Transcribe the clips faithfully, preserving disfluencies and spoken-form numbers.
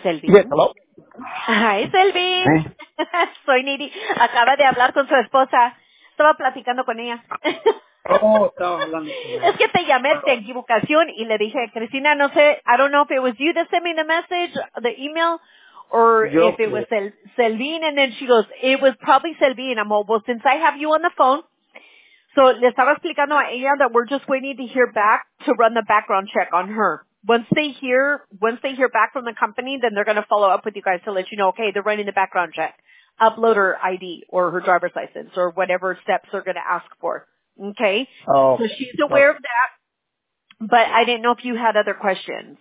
Yes, Selvin. hello. Hi, Selvin. Eh. Soy Niri. Acaba de hablar con su esposa. Estaba platicando con ella. Oh, estaba hablando con Es ella. que te llamé de equivocación y le dije, Cristina, no sé, I don't know if it was you that sent me the message, the email, or Yo if it was creo. Sel- Selvin, and then she goes, it was probably Selvin. I'm all, well, since I have you on the phone, so le estaba explicando a ella that we're just waiting to hear back to run the background check on her. Once they hear, once they hear back from the company, then they're going to follow up with you guys to let you know, okay, they're running the background check. Upload her I D or her driver's license or whatever steps they're going to ask for. Okay? Oh, So she's oh. aware of that, but I didn't know if you had other questions.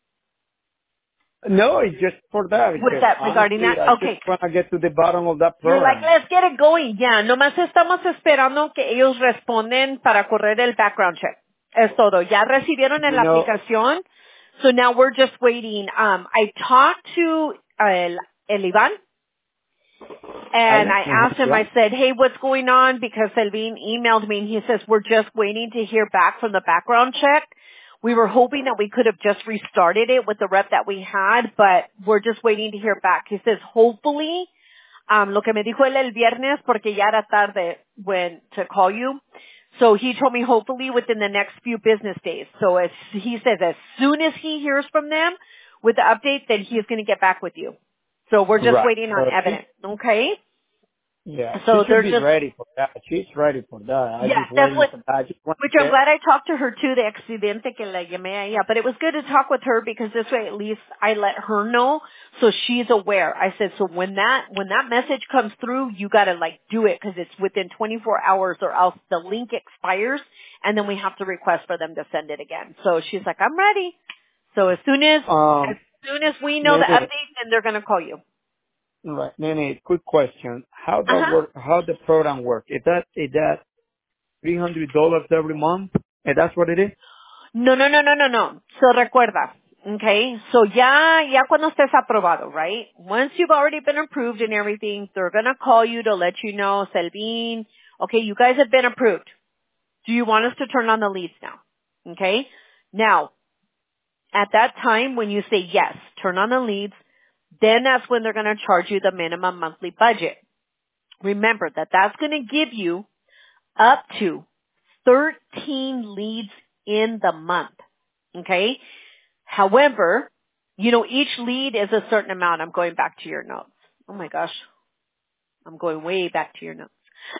No, it's just for that With because that, regarding honestly, that? I just Okay. want to get to the bottom of that You're like, program. let's get it going. Ya, nomás estamos esperando que ellos responden para correr el background check. Es todo. Ya recibieron en You la know, aplicación. So now we're just waiting. Um, I talked to el, el Iván, and Alan, I uh-huh, asked him, yeah. I said, hey, what's going on? Because Selvin emailed me and he says, we're just waiting to hear back from the background check. We were hoping that we could have just restarted it with the rep that we had, but we're just waiting to hear back. He says, hopefully, um, lo que me dijo él el viernes, porque ya era tarde when to call you. So he told me hopefully within the next few business days. So as he says, as soon as he hears from them with the update, then he's going to get back with you. So we're just Right. waiting on So she, evidence. Okay? yeah, she So should they're be just, ready for that. She's ready for that. I yeah, just that's waiting what, for that. I just want which to I'm get. glad I talked to her too, the accidente que la llamé a ella. But it was good to talk with her because this way at least I let her know so she's aware. I said, so when that, when that message comes through, you gotta like do it because it's within twenty-four hours or else the link expires and then we have to request for them to send it again. So she's like, I'm ready. So as soon as, as Um, soon as we know the Nene, update, then they're gonna call you. right, Nene, quick question. How Uh that huh. work? How the program work? Is that is that three hundred dollars every month? And that's what it is? No, no, no, no, no, no. So recuerda, okay? So ya, ya cuando estés aprobado, right? Once you've already been approved and everything, they're gonna call you to let you know, Selvin, okay, you guys have been approved. Do you want us to turn on the leads now? Okay? Now, at that time when you say yes, turn on the leads, then that's when they're gonna charge you the minimum monthly budget. Remember that that's gonna give you up to thirteen leads in the month. Okay? However, you know, each lead is a certain amount. I'm going back to your notes. Oh my gosh. I'm going way back to your notes.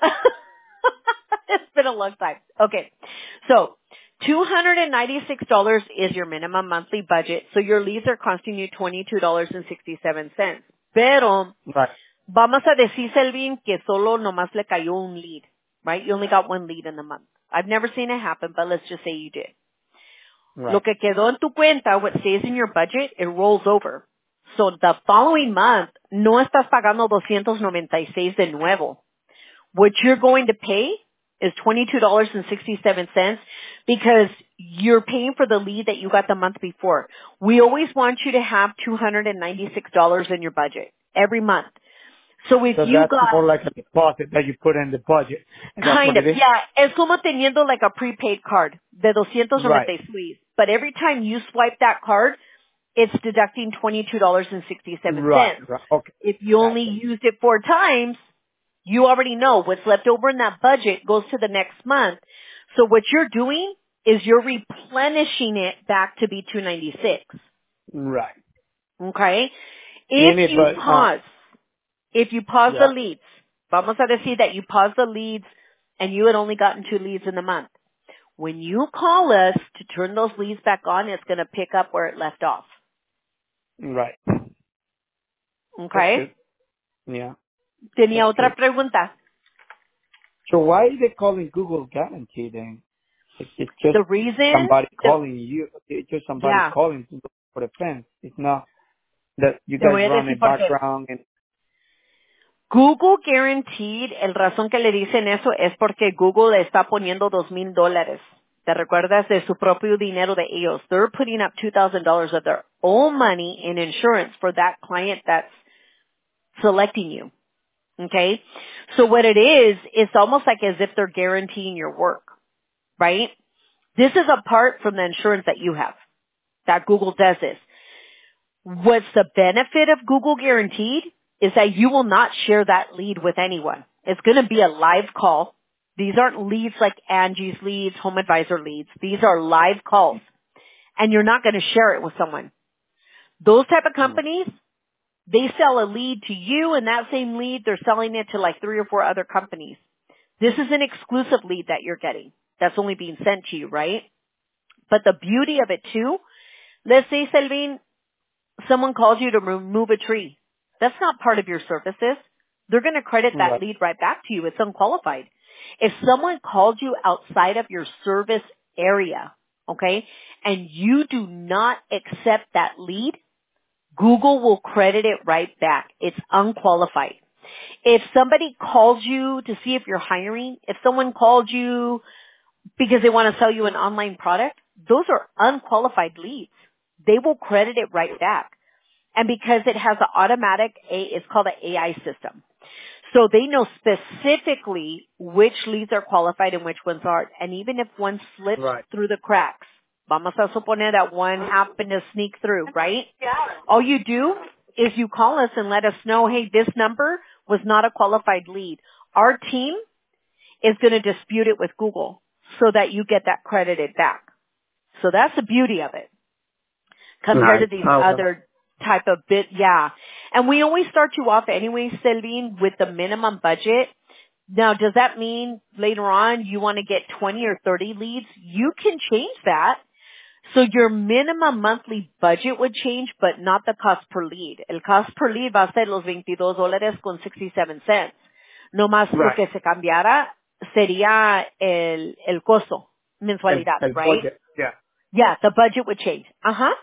It's been a long time. Okay. So, two hundred ninety-six dollars is your minimum monthly budget. So your leads are costing you twenty-two dollars and sixty-seven cents. Pero, Right. vamos a decir, Selvin, que solo nomás le cayó un lead. Right? You only got one lead in the month. I've never seen it happen, but let's just say you did. Lo Right. que quedó en tu cuenta, what stays in your budget, it rolls over. So the following month, no estás pagando doscientos noventa y seis de nuevo. What you're going to pay is twenty-two dollars and sixty-seven cents because you're paying for the lead that you got the month before. We always want you to have two hundred ninety-six dollars in your budget every month. So if So you that's got more like a deposit that you put in the budget. And that's kind what of, it is? yeah, es como teniendo like a prepaid card de doscientos Right. noventa y seis. But every time you swipe that card, it's deducting twenty-two dollars and sixty-seven Right. cents. Right. Okay. If you only Gotcha. used it four times, you already know what's left over in that budget goes to the next month. So what you're doing is you're replenishing it back to be two ninety-six. Right. Okay? If Nene, you but, uh, pause, if you pause the yeah. leads, vamos a decir that you pause the leads and you had only gotten two leads in the month. When you call us to turn those leads back on, it's going to pick up where it left off. Right. That's Okay? good. Yeah. Tenía That's good. otra pregunta. So why are they calling Google Guarantee then? It's, it's just The reason, somebody the, calling you. It's just somebody yeah, calling to look for the fence. It's not that you te guys voy a run a decir por qué. background and Google Guaranteed, el razón que le dicen eso es porque Google está poniendo dos mil dólares. ¿Te recuerdas de su propio dinero de ellos? They're putting up two thousand dollars of their own money in insurance for that client that's selecting you. Okay? So what it is, it's almost like as if they're guaranteeing your work, right? This is apart from the insurance that you have, that Google does this. What's the benefit of Google Guaranteed is that you will not share that lead with anyone. It's going to be a live call. These aren't leads like Angie's leads, Home Advisor leads. These are live calls. And you're not going to share it with someone. Those type of companies, they sell a lead to you, and that same lead, they're selling it to like three or four other companies. This is an exclusive lead that you're getting. That's only being sent to you, right? But the beauty of it too, let's say, Selvin, someone calls you to remove a tree. That's not part of your services. They're going to credit that Right. lead right back to you. It's unqualified. If someone called you outside of your service area, okay, and you do not accept that lead, Google will credit it right back. It's unqualified. If somebody calls you to see if you're hiring, if someone called you because they want to sell you an online product, those are unqualified leads. They will credit it right back. And because it has an automatic, A, it's called an A I system. So they know specifically which leads are qualified and which ones aren't. And even if one slips Right. through the cracks, vamos a suponer that one happened to sneak through, right? All you do is you call us and let us know, hey, this number was not a qualified lead. Our team is going to dispute it with Google so that you get that credited back. So that's the beauty of it compared to Nice. these Okay. other type of bit. Yeah. And we always start you off anyway, Selvin, with the minimum budget. Now, does that mean later on you want to get twenty or thirty leads? You can change that. So your minimum monthly budget would change, but not the cost per lead. El cost per lead va a ser los veintidós dólares con sixty-seven cents. No más lo Right. que se cambiara sería el, el costo, El, mensualidad, el right? budget. Yeah. Yeah, the budget would change. Uh-huh.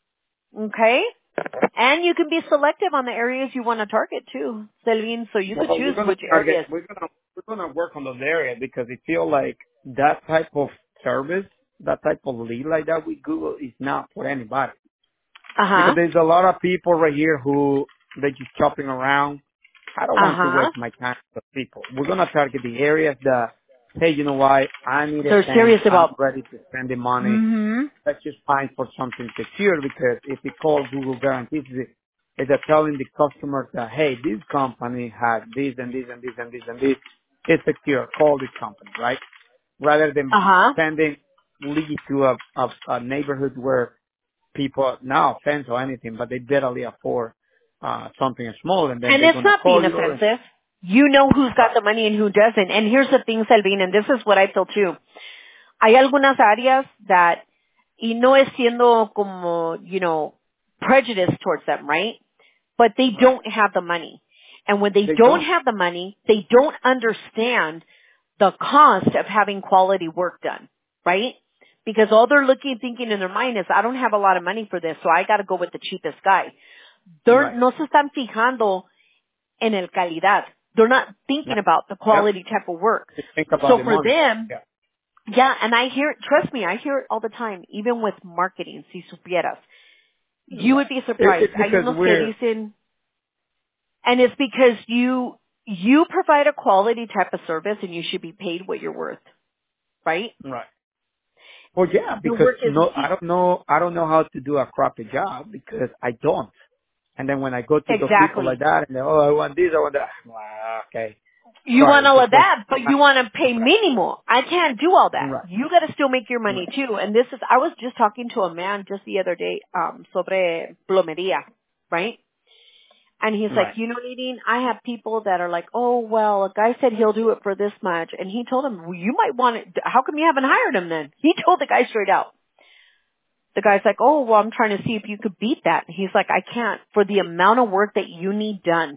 Okay. And you can be selective on the areas you want to target too, Selvin, so you could Well, choose we're gonna which target. areas. We're gonna we're gonna work on those areas because I feel like that type of service, that type of lead like that with Google is not for anybody. Uh-huh. Because there's a lot of people right here who they're just shopping around. I don't want to Uh-huh. waste my time with people. We're gonna target the areas that, hey, you know what? I need a They're fence. serious I'm about. ready to spend the money. Mm-hmm. Let's just find for something secure because if you call Google Guarantees, it- it's telling the customer that, hey, this company has this and this and this and this and this. It's secure. Call this company, right? Rather than Uh-huh. sending lead to a, a, a neighborhood where people, no offense or anything, but they barely afford uh, something small and then And they're it's going to not being call you. And, offensive. You know who's got right. the money and who doesn't. And here's the thing, Selvin, and this is what I feel too. Hay algunas áreas that, y no es siendo como, you know, prejudice towards them, right? But they Right. don't have the money. And when they They don't don't. have the money, they don't understand the cost of having quality work done, right? Because all they're looking, thinking in their mind is, I don't have a lot of money for this, so I got to go with the cheapest guy. They're Right. no se están fijando en el calidad. They're not Yeah. thinking about the Yep. quality type of work. Just think about So the for money. them, Yeah. yeah, and I hear it, trust me, I hear it all the time, even with marketing, si supieras. You Right. would be It, surprised. it's Hay because unos que we're, dicen, and it's because you, you provide a quality type of service and you should be paid what you're worth, right? right. Well, yeah, Your because work is, no, I don't know, I don't know how to do a crappy job because I don't. And then when I go to the people like exactly. that and they, oh, I want this, I want that. Well, okay. You want Sorry, all of just wait. that, but you want to pay minimal. I can't do all that. Right. You got to still make your money Right. too. And this is, I was just talking to a man just the other day, um, sobre plomería, right? And he's like, Right. you know, Nadine, I have people that are like, oh, well, a guy said he'll do it for this much. And he told him, well, you might want it. How come you haven't hired him then? He told the guy straight out. The guy's like, oh, well, I'm trying to see if you could beat that. He's like, I can't for the amount of work that you need done.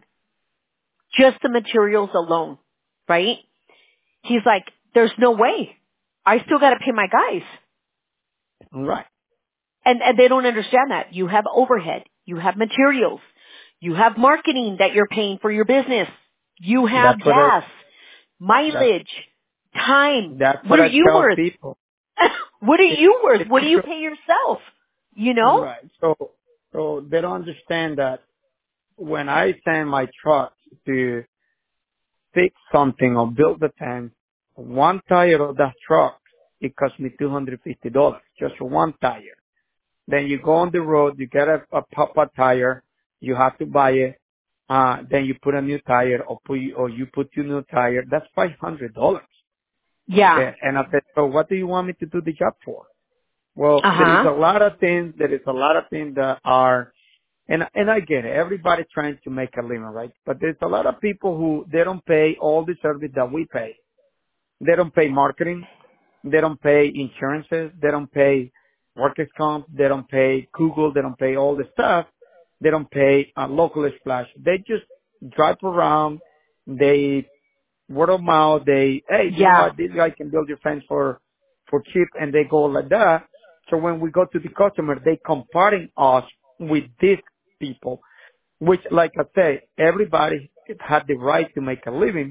Just the materials alone, right? He's like, there's no way. I still got to pay my guys. Right. And, and they don't understand that. You have overhead. You have materials. You have marketing that you're paying for your business. You have That's what I, gas, that's, mileage, time. that's What what are I you tell worth? people. What are It, you worth? it's What do you because, pay yourself? You know? right. So, so they don't understand that when I send my truck to fix something or build the tank, one tire of that truck, it cost me two hundred fifty dollars just for one tire. Then you go on the road, you get a, a pop-up tire, you have to buy it, uh, then you put a new tire or put, or you put your new tire. That's five hundred dollars. Yeah. And and I said, so what do you want me to do the job for? Well, there is Uh-huh. a lot of things, there is a lot of things that are, and, and I get it. Everybody trying to make a living, right? But there's a lot of people who, they don't pay all the service that we pay. They don't pay marketing. They don't pay insurances. They don't pay workers' comp. They don't pay Google. They don't pay all the stuff. They don't pay uh, local splash. They just drive around. They word of mouth. They, hey, you know Yeah. what? This guy can build your fence for, for cheap, and they go like that. So when we go to the customer, they comparing us with these people, which, like I say, everybody had the right to make a living.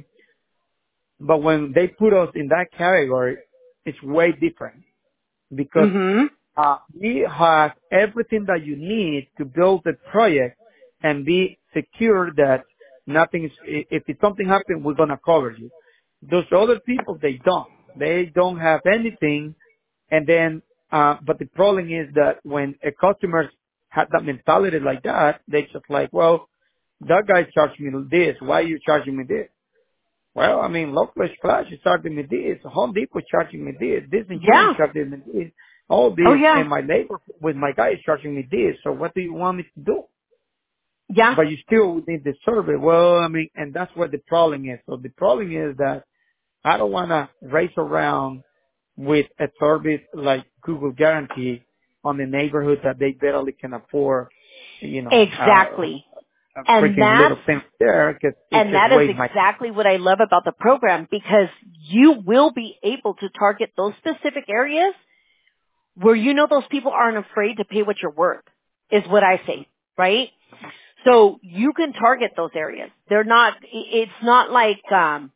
But when they put us in that category, it's way different because Mhm. uh, we have everything that you need to build the project and be secure that nothing is, i- if it's something happens, we're going to cover you. Those other people, they don't. They don't have anything. And then, uh, but the problem is that when a customer had that mentality like that, they just like, well, that guy charged me this. Why are you charging me this? Well, I mean, local splash is charging me this, Home Depot is charging me this, this insurance Yeah. charging me this, all Oh this, yeah. and my neighbor with my guy is charging me this. So what do you want me to do? Yeah. But you still need the survey. Well, I mean, and that's what the problem is. So the problem is that I don't want to race around with a service like Google Guarantee on the neighborhood that they barely can afford, you know, uh, Exactly. a And freaking little that's thing there because it's and just that is waste my time. exactly what I love about the program, because you will be able to target those specific areas where you know those people aren't afraid to pay what you're worth, is what I say, right? So you can target those areas. They're not, it's not like, um,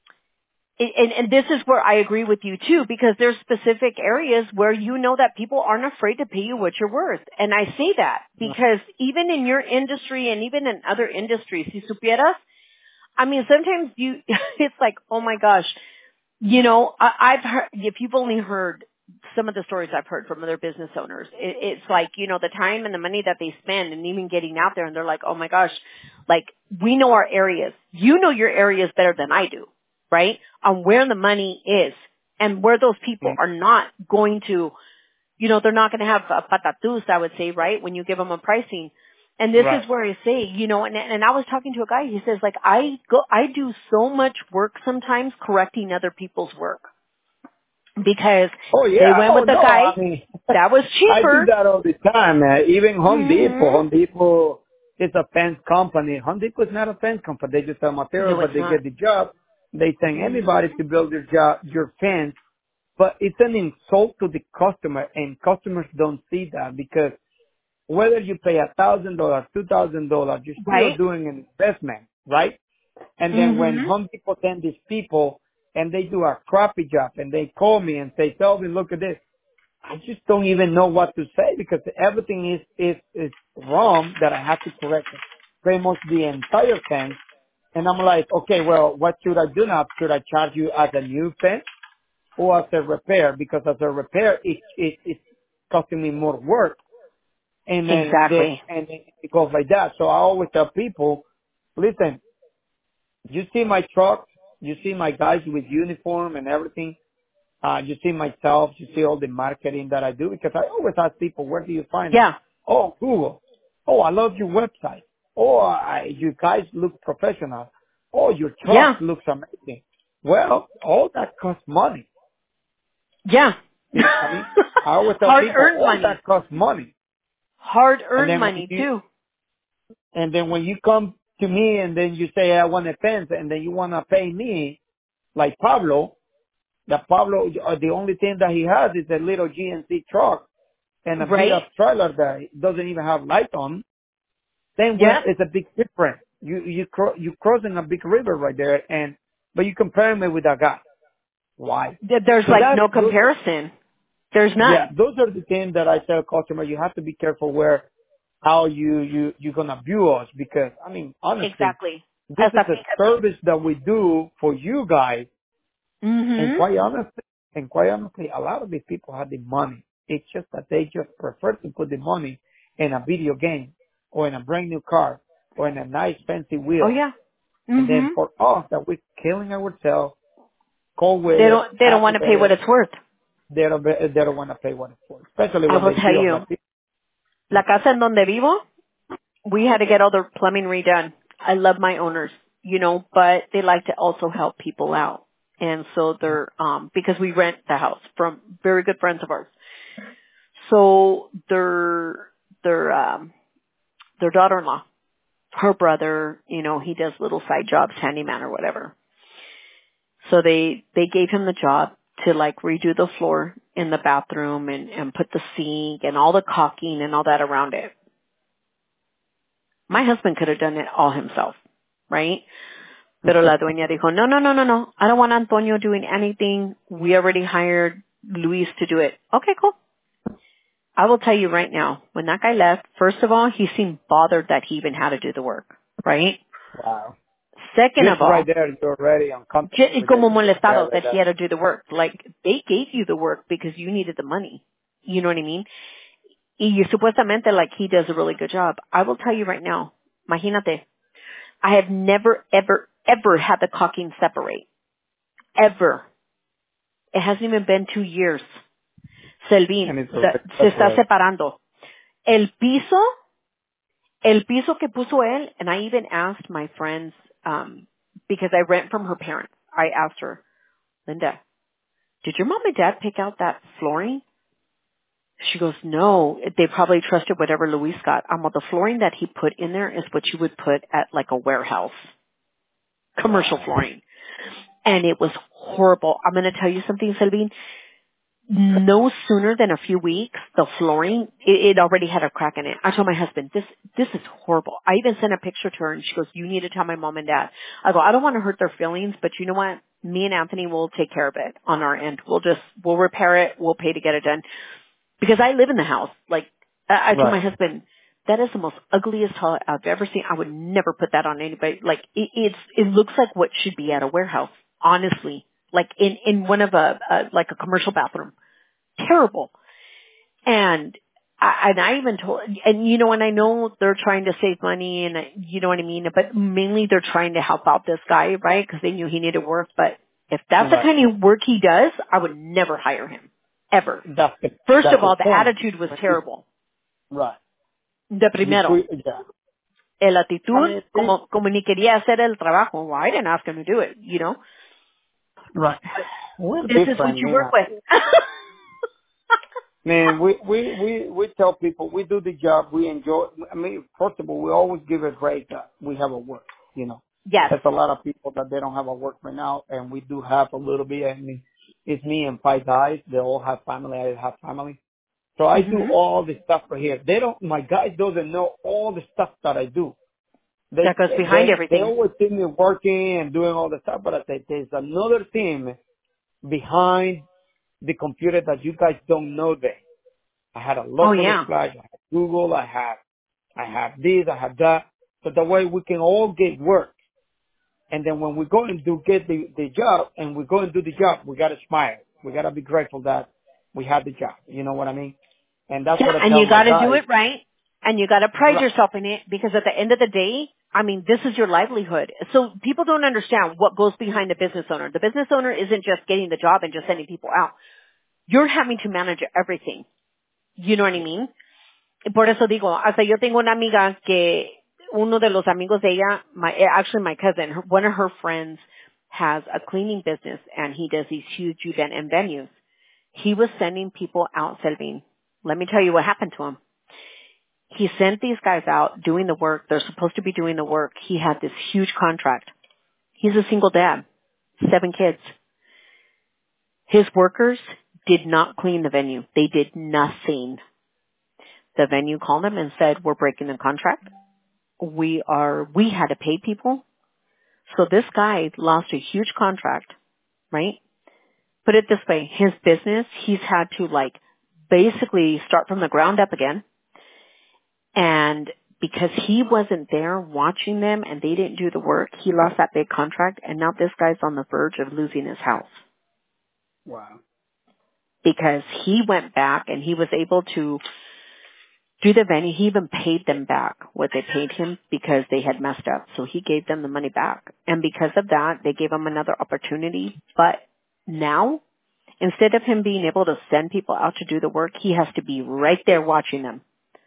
and, and this is where I agree with you too, because there's specific areas where you know that people aren't afraid to pay you what you're worth. And I say that because even in your industry and even in other industries, si supieras, I mean, sometimes you, it's like, oh my gosh, you know, I, I've heard, if you've only heard some of the stories I've heard from other business owners, it, it's like, you know, the time and the money that they spend and even getting out there and they're like, oh my gosh, like we know our areas. You know your areas better than I do, right? On where the money is and where those people Mm, are not going to, you know, they're not going to have a patatus, I would say, right? When you give them a pricing. And this right. is where I say, you know, and, and I was talking to a guy, he says like, I go, I do so much work sometimes correcting other people's work because Oh they yeah. went Oh with the no. guy I mean, that was I do cheaper. that all the time. Man. Even Home Depot. hmm Home Depot is a fence company. Home Depot is not a fence company. They just sell material, No, it's but they not. get the job. They send hmm anybody to build your job, your fence. But it's an insult to the customer, and customers don't see that because whether you pay a thousand dollars, two thousand dollars, you're still Right? doing an investment, right? And then when hmm Home Depot send these people and they do a crappy job and they call me and say, Kelvin, look at this. I just don't even know what to say because everything is, is, is wrong that I have to correct it. Pretty much the entire fence. And I'm like, okay, well, what should I do now? Should I charge you as a new fence or as a repair? Because as a repair, it, it, it's costing me more work. And then the, Exactly. and it goes like that. So I always tell people, listen, you see my truck, you see my guys with uniform and everything. Uh, you see myself, you see all the marketing that I do because I always ask people, where do you find us? Yeah. Oh, Google. Oh, I love your website. Oh, I, you guys look professional. Oh, your truck Yeah. looks amazing. Well, all that costs money. Yeah. You know what I mean? I always tell Hard people, earned all money. that costs money. Hard And earned then when money you, too. and then when you come to me and then you say, I want a fence and then you want to pay me like Pablo, that Pablo, uh, the only thing that he has is a little G M C truck and a beat Right? up trailer that doesn't even have light on, then well, Yeah. it's a big difference. You, you, cro- you crossing a big river right there and, but you compare me with that guy. Why? Th- There's So like that, no those, comparison. There's yeah, none. those are the things that I tell customers, you have to be careful where, how you, you, you're gonna view us because, I mean, honestly, Exactly. this is Hasta a fíjate. service that we do for you guys. And hmm quite honestly, and quite honestly, a lot of these people have the money. It's just that they just prefer to put the money in a video game or in a brand new car or in a nice fancy Oh wheel. yeah. And then Mhm. for us that we're killing ourselves, cold They weather, don't they don't want to pay what aggravated, it's worth. they don't, they don't want to pay what it's for, especially I when will they tell see us you, like this. la casa en donde vivo, we had to get all the plumbing redone. I love my owners, you know, but they like to also help people out. And so they're, um, because we rent the house from very good friends of ours. So their, their, um, their daughter-in-law, her brother, you know, he does little side jobs, handyman or whatever. So they, they gave him the job to like redo the floor in the bathroom and, and put the sink and all the caulking and all that around it. My husband could have done it all himself, right? Pero la dueña dijo, no, no, no, no, no. I don't want Antonio doing anything. We already hired Luis to do it. Okay, cool. I will tell you right now, when that guy left, first of all, he seemed bothered that he even had to do the work, right? Wow. Second Just of right all, there, you're already uncomfortable j- with como it. Yeah, molestado right that he there. had to do the work. Like, they gave you the work because you needed the money. You know what I mean? Y supuestamente, like, he does a really good job. I will tell you right now, imagínate, I have never, ever, ever had the caulking separate. Ever. It hasn't even been two years. Selvin, And it's se, already se está separated. separando. El piso, el piso que puso él, and I even asked my friends, um, because I rent from her parents. I asked her, Linda, did your mom and dad pick out that flooring? She goes, no, they probably trusted whatever Luis got. Um, well, the flooring that he put in there is what you would put at like a warehouse. Commercial Wow. flooring. And it was horrible. I'm going to tell you something, Selvin. No sooner than a few weeks, the flooring, it, it already had a crack in it. I told my husband, this, this is horrible. I even sent a picture to her and she goes, you need to tell my mom and dad. I go, I don't want to hurt their feelings, but you know what? Me and Anthony will take care of it on our end. We'll just, we'll repair it. We'll pay to get it done. Because I live in the house. Like, I, I told my Right. husband, that is the most ugliest toilet I've ever seen. I would never put that on anybody. Like, it, it's, it looks like what should be at a warehouse, honestly. Like in, in one of a, a like a commercial bathroom. Terrible. And I, and I even told, and you know, and I know they're trying to save money and I, you know what I mean, but mainly they're trying to help out this guy, right? Because they knew he needed work. But if that's the Right. kind of work he does, I would never hire him. Ever. That's the, First of that's the all, the point. attitude was When you, terrible. right. De You primero. put, yeah. El I actitud, mean, it, como, como ni quería hacer el trabajo. Well, I didn't ask him to do it, you know? right. We're This is what different, you Nina. work with. Man, we, we, we, we tell people we do the job, we enjoy. I mean, first of all, we always give a grade that we have a work, you know. Yes. There's a lot of people that they don't have a work right now, and we do have a little bit. I mean, it's me and five guys. They all have family. I have family. So I do hmm all the stuff right here. They don't, my guys doesn't know all the stuff that I do. They, That goes behind they, they everything. always see me working and doing all the stuff, but I say there's another team behind the computer that you guys don't know there. I had a Oh local yeah. splash, I had Google, I have, I have this, I have that. So that way we can all get work. And then when we go and do get the, the job and we go and do the job, we gotta smile. We gotta be grateful that we had the job. You know what I mean? And that's Yeah, what I and tell you my gotta do guys. it right. And you gotta pride Right. yourself in it because at the end of the day, I mean, this is your livelihood. So people don't understand what goes behind the business owner. The business owner isn't just getting the job and just sending people out. You're having to manage everything. You know what I mean? Por eso digo, hasta yo tengo una amiga que uno de los amigos de ella, my, actually my cousin, her, one of her friends has a cleaning business and he does these huge event and venues. He was sending people out, Selvin. Let me tell you what happened to him. He sent these guys out doing the work. They're supposed to be doing the work. He had this huge contract. He's a single dad, seven kids. His workers did not clean the venue. They did nothing. The venue called him and said, we're breaking the contract. We are, we had to pay people. So this guy lost a huge contract, right? Put it this way, his business, he's had to like basically start from the ground up again. And because he wasn't there watching them and they didn't do the work, he lost that big contract and now this guy's on the verge of losing his house. Wow. because he went back and he was able to do the venue. He even paid them back what they paid him because they had messed up. So he gave them the money back. And because of that, they gave him another opportunity. But now, instead of him being able to send people out to do the work, he has to be right there watching them.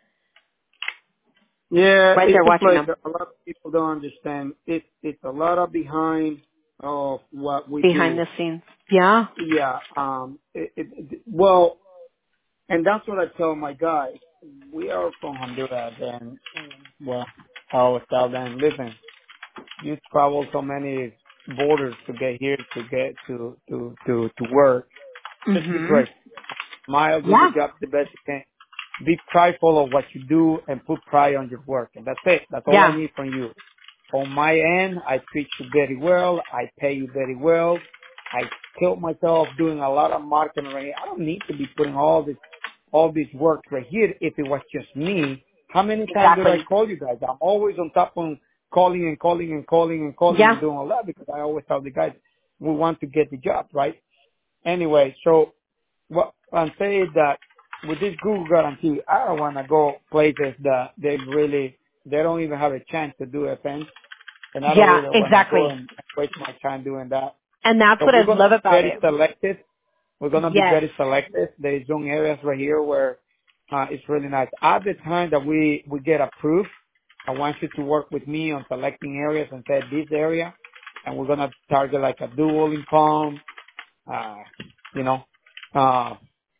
Yeah, Right it's there just watching like them. a lot of people don't understand. It's it's a lot of behind of what we Behind do. the scenes. Yeah. Yeah. Um. It, it, it, well, and that's what I tell my guys. We are from Honduras, and well, I always tell them, listen, you travel so many borders to get here to get to to to to work. Just be Mhm. great. Smile, do your Yeah. job the best you can. Be prideful of what you do and put pride on your work. And that's it. That's all I Yeah. need from you. On my end, I treat you very well. I pay you very well. I killed myself doing a lot of marketing. Right here. I don't need to be putting all this, all this work right here. If it was just me, how many times did I Exactly. call you guys? I'm always on top of calling and calling and calling and calling and Yeah. doing all that because I always tell the guys we want to get the job, right? Anyway, so what I'm saying that with this Google guarantee, I don't want to go places that they really, they don't even have a chance to do events. And I don't Yeah, really want to go exactly. and waste my time doing that. And that's So what I we're going to love be about very it. selective. We're going to be Yes. very selective. There's some areas right here where uh, it's really nice. At the time that we, we get approved, I want you to work with me on selecting areas and say this area. And we're going to target like a dual income, uh, you know, uh,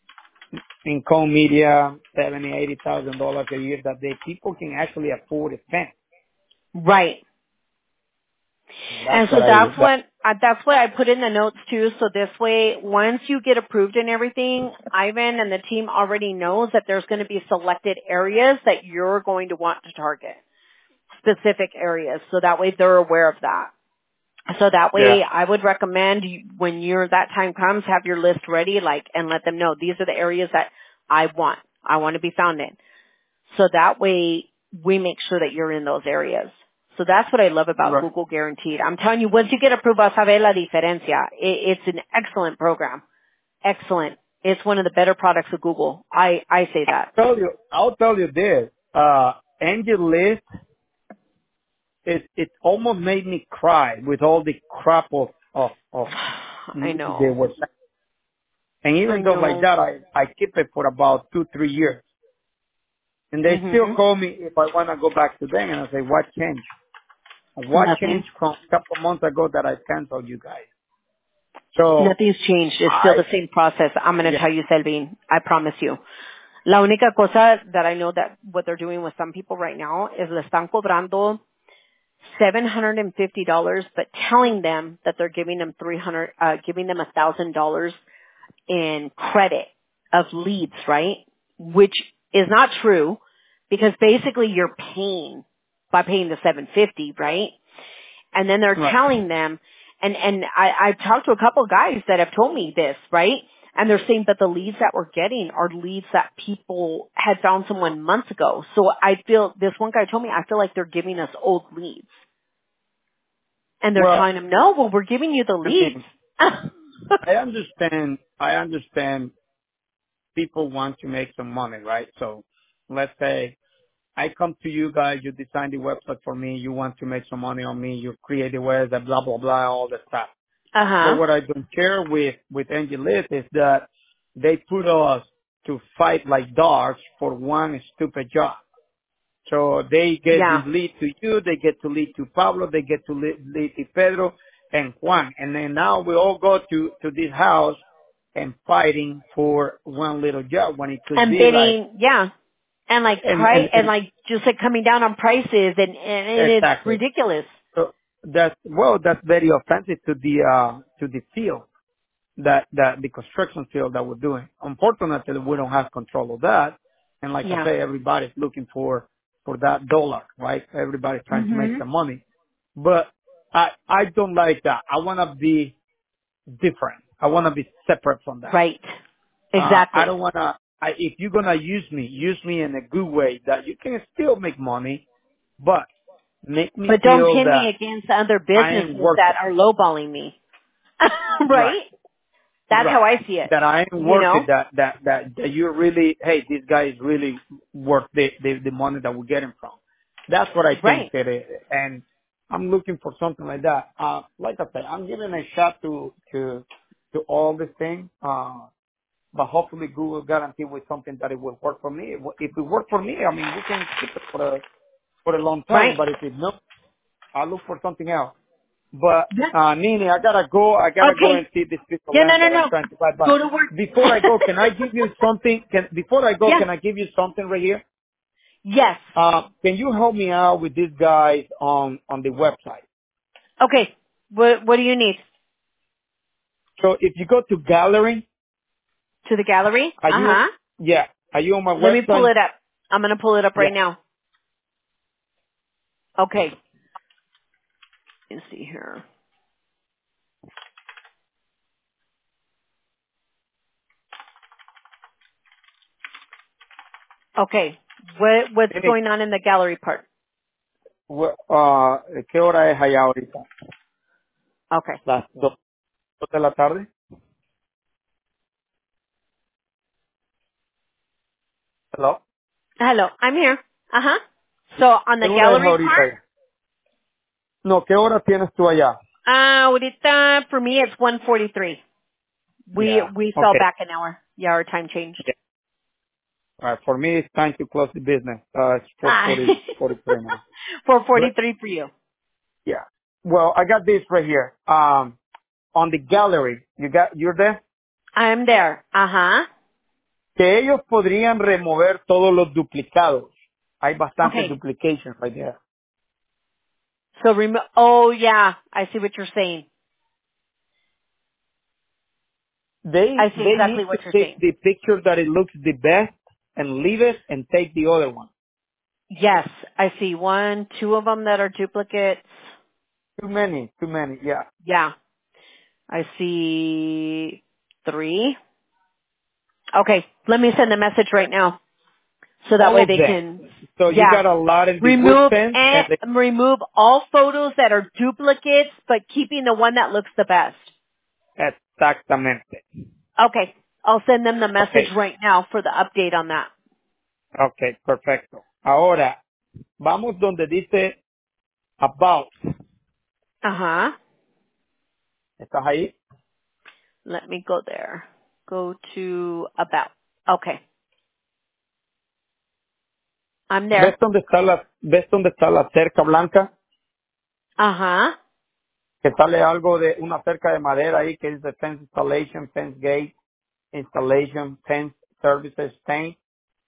income media, seventy, eighty thousand dollars a year that the people can actually afford to spend. Right. And that's And so what I that's that what uh, that's what I put in the notes too. So this way, once you get approved and everything, Ivan and the team already knows that there's going to be selected areas that you're going to want to target, specific areas. So that way they're aware of that. So that yeah way I would recommend you, when your that time comes, have your list ready, like, and let them know these are the areas that I want. I want to be found in. So that way we make sure that you're in those areas. So that's what I love about right Google Guaranteed. I'm telling you, once you get approved, vas a ver la diferencia. It, it's an excellent program. Excellent. It's one of the better products of Google. I, I say that. I'll tell you I'll tell you this uh Angel List it it almost made me cry with all the crap of of of I news they know. were saying. And I even though like know. that I I keep it for about two three years and they still Mhm. call me if I want to go back to them and I say what changed what Nothing. changed from a couple of months ago that I canceled you guys. So Nothing's changed. It's still I the same process. I'm going to yeah tell you, Selvin. I promise you. La única cosa that I know that what they're doing with some people right now is le están cobrando seven hundred fifty dollars, but telling them that they're giving them three hundred, uh, giving them one thousand dollars in credit of leads, right? Which is not true because basically you're paying by paying the seven hundred fifty, right? And then they're right. telling them, and, and I, I've talked to a couple of guys that have told me this, right? And they're saying that the leads that we're getting are leads that people had found someone months ago. So I feel, this one guy told me, I feel like they're giving us old leads. And they're Well, telling him, no, well, we're giving you the I leads. mean, I understand, I understand people want to make some money, right? So let's say I come to you guys, you design the website for me, you want to make some money on me, you create the website, blah, blah, blah, all that stuff. But Uh-huh. what I don't share with, with Angel List is that they put us to fight like dogs for one stupid job. So they get the Yeah. lead to you, they get to lead to Pablo, they get to lead, lead to Pedro and Juan. And then now we all go to, to this house and fighting for one little job when it could And be like, bidding, yeah. And like and, price, and, and and like just like coming down on prices and, and, and it's exactly. ridiculous. So that's, well, that's very offensive to the, uh, to the field, that, that the construction field that we're doing. Unfortunately, we don't have control of that. And like I Yeah. say, everybody's looking for, for that dollar, right? Everybody's trying to make Mhm. some money. But I, I don't like that. I want to be different. I want to be separate from that. Right. Uh, I Exactly. don't want to, I, if you're going to use me, use me in a good way that you can still make money, but make me But don't feel pin me that against other I am businesses worth that it. are lowballing me. Right. Right? That's how right. I see it. That I am You worth know? it. That that that that you're really, hey, this guy is really worth the the, the money that we're getting from. That's what I think Right. it is, and I'm looking for something like that. Uh, like I said, I'm giving a shot to to to all the things. Uh, but hopefully Google guarantee with something that it will work for me. If it work for me, I mean, we can keep it for a for a long time. Right. But if it not, I'll look for something else. But Yeah. uh, Nini, I gotta go. I gotta go and Okay. see this piece of Yeah, no, land no, that I'm no. trying to buy. Go But to work. before I go, can I give you something? Can before I go, Yeah. can I give you something right here? Yes. Uh, can you help me out with these guys on on the website? Okay. What What do you need? So if you go to gallery, To the gallery? are Uh you? huh. Yeah, are you on my Let me pull website? it up. I'm gonna pull it up right Yeah. now. Okay. Let's see here. Okay. What What's Nini, going on in the gallery part? wh- uh, ¿qué hora es allá ahorita? Okay. Las dos de la tarde. Hello. Hello. I'm here. Uh huh. So on ¿Qué the hora es gallery ahorita? part, allá? No, ¿qué hora tienes tú allá? uh, ahorita for me it's one forty-three. We Yeah. we fell Okay. back an hour. Yeah, our time changed. Yeah. All right. For me, it's time to close the business. Uh, it's four Ah. forty, forty-three now. four But forty-three for you. yeah. Well, I got this right here. Um, on the gallery, you got, you're there? I'm there. Uh huh. Que ellos podrían remover todos los duplicados. Hay bastante Okay. duplication right there. So remo- oh yeah, I see what you're saying. They, I see they exactly need to what you're pick saying. the picture that it looks the best and leave it and take the other one. Yes, I see one, two of them that are duplicates. Too many, too many. Yeah. Yeah, I see three. Okay, let me send a message right now so that All way of they them. can, So you yeah, got a lot in the wood remove fence and and the, remove all photos that are duplicates, but keeping the one that looks the best. exactamente. Okay, I'll send them the message Okay. right now for the update on that. Okay, perfecto. Ahora, vamos donde dice about. Uh huh. ¿Estás ahí? Let me go there. Go to about. Okay, I'm ¿Ves there. dónde está la, ves dónde está la cerca blanca? Uh huh. Que sale algo de una cerca de madera ahí que dice fence installation, fence gate, installation, fence services, paint.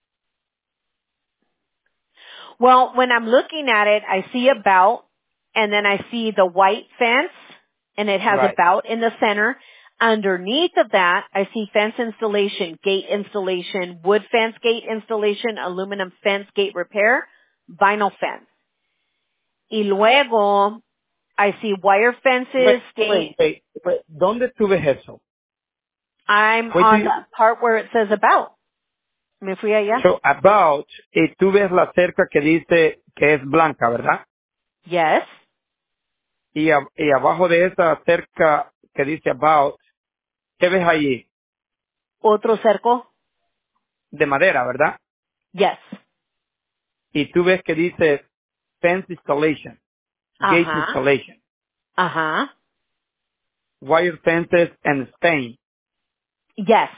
Well, when I'm looking at it, I see about, and then I see the white fence, and it has Right. about in the center. Underneath of that, I see fence installation, gate installation, wood fence gate installation, aluminum fence gate repair, vinyl fence. Y luego, I see wire fences, Wait, gate. wait, wait, wait. ¿Dónde tú ves eso? I'm Where do on you, the part where it says about. Me fui allá? so about, y tú ves la cerca que dice que es blanca, ¿verdad? Yes. Y, a- y abajo de esa cerca que dice about, ¿qué ves allí? Otro cerco? De madera, ¿verdad? Yes. Y tú ves que dice fence installation, gate Ajá. installation, Ajá. wire fences and stain. Yes.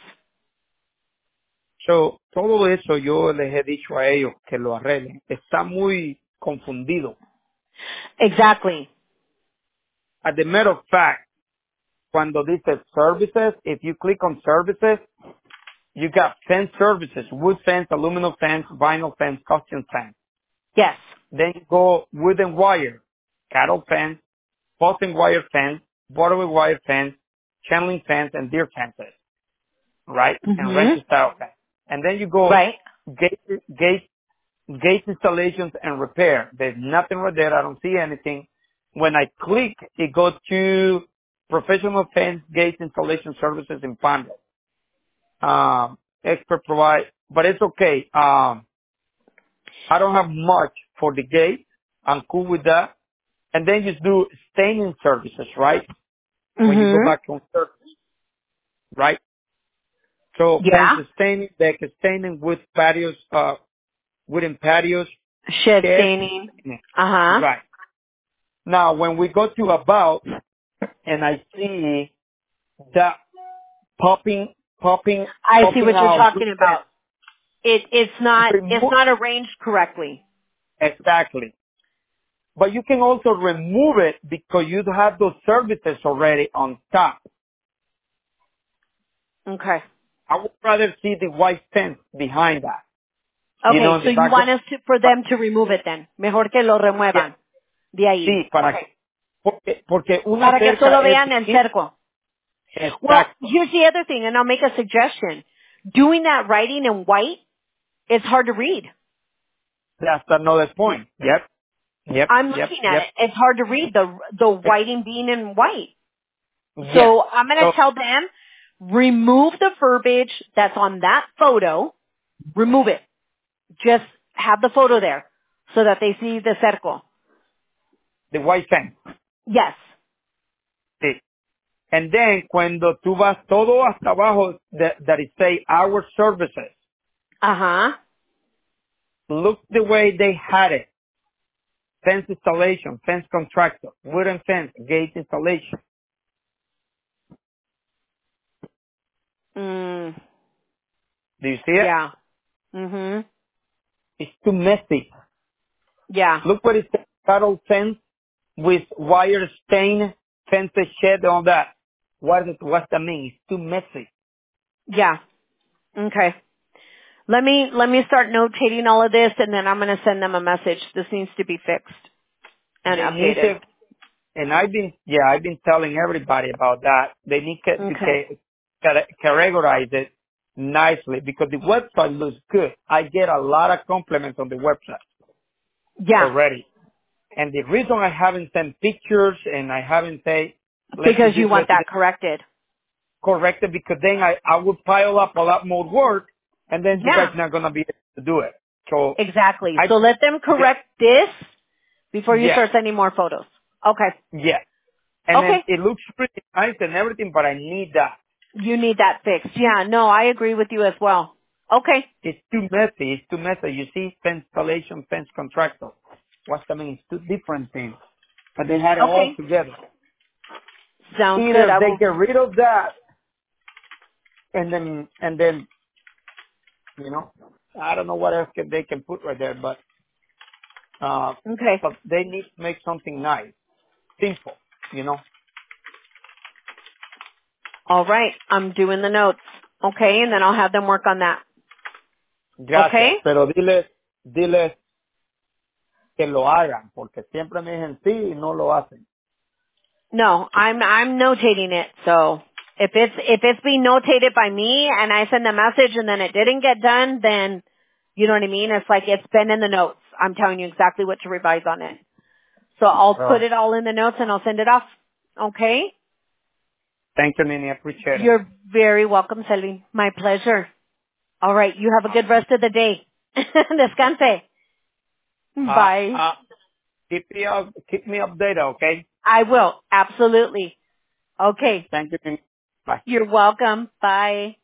So, todo eso yo les he dicho a ellos que lo arreglen. Está muy confundido. Exactly. As a matter of fact, cuando dice services, if you click on services, you got fence services, wood fence, aluminum fence, vinyl fence, custom fence. Yes. Then you go wooden wire, cattle fence, post and wire fence, bottom wire fence, channeling fence, and deer fences, right? And ranch Mhm. style fence. And then you go Right. gate, gate, gate installations and repair. There's nothing right there. I don't see anything. When I click, it goes to professional fence gate installation services in Pando. Um, expert provide, but it's okay. Um, I don't have much for the gate. I'm cool with that. And then you do staining services, right? When you go Mhm. back on service. right? So Yeah. fence staining, deck staining, wood patios, uh, wooden patios, Shed shed. staining. Uh-huh. Right. Now, when we go to about, and I see that popping, popping, I see popping what you're out wood talking fence, about. It, it's not, it's remove, not arranged correctly. exactly. But you can also remove it because you have those services already on top. Okay. I would rather see the white fence behind that. You know, Okay, in so the you want background. us to, for them to remove it then. Mejor que lo Yeah. remuevan de ahí. Sí, para Okay. que, porque, porque una Para que cerca solo es vean el distinta. cerco. Well, Exacto. here's the other thing, and I'll make a suggestion. Doing that writing in white, it's hard to read. That's another point. Yep. Yep. I'm Yep. looking at Yep. it. It's hard to read the the writing being in white. Yes. So I'm going So to tell them, remove the verbiage that's on that photo. Remove it. Just have the photo there so that they see the cerco. the white fence. Yes. Sí. And then cuando tú vas todo hasta abajo that, that it say our services, Uh-huh. look the way they had it. Fence installation, fence contractor, wooden fence, gate installation. Mm, Do you see it? yeah. Mhm. It's too messy. Yeah. Look what it says, cattle fence with wire stain, fence shed, all that. What does what's that mean? It's too messy. Yeah. Okay. Let me let me start notating all of this, and then I'm going to send them a message. This needs to be fixed and They need updated. to, and I've been, yeah, I've been telling everybody about that. They need to, to Okay. ca- ca- categorize it nicely because the website looks good. I get a lot of compliments on the website Yeah. already. And the reason I haven't sent pictures and I haven't said, let's do Because you this, want let's do that this, corrected. corrected because then I, I would pile up a lot more work and then you guys Yeah. are not going to be able to do it. So Exactly. I, So let them yeah, correct this before you yeah, start sending more photos. Okay. yeah. And then Okay. it looks pretty nice and everything, but I need that. You need that fixed. Yeah. No, I agree with you as well. Okay. It's too messy. It's too messy. You see, fence installation, fence contractor. What's that mean? It's two different things. But they had it all Okay. together. Sounds good. Either I they will. get rid of that and then, and then, you know, I don't know what else can, they can put right there, but, uh, Okay. but they need to make something nice, simple, you know. All right. I'm doing the notes. Okay. And then I'll have them work on that. Okay. Gracias. Pero dile, dile que lo hagan, porque siempre me dicen sí y no lo hacen. No, I'm I'm notating it. So if it's if it's being notated by me and I send the message and then it didn't get done, then you know what I mean? It's like it's been in the notes. I'm telling you exactly what to revise on it. So I'll put So, it all in the notes and I'll send it off. Okay? thank you, Nini. I appreciate it. You're very welcome, Selvi. My pleasure. All right. You have a good rest of the day. Descanse. Uh, Bye. uh, keep me up, keep me updated, okay? I will. Absolutely. Okay. Thank you. Nini. Bye. You're welcome. Bye.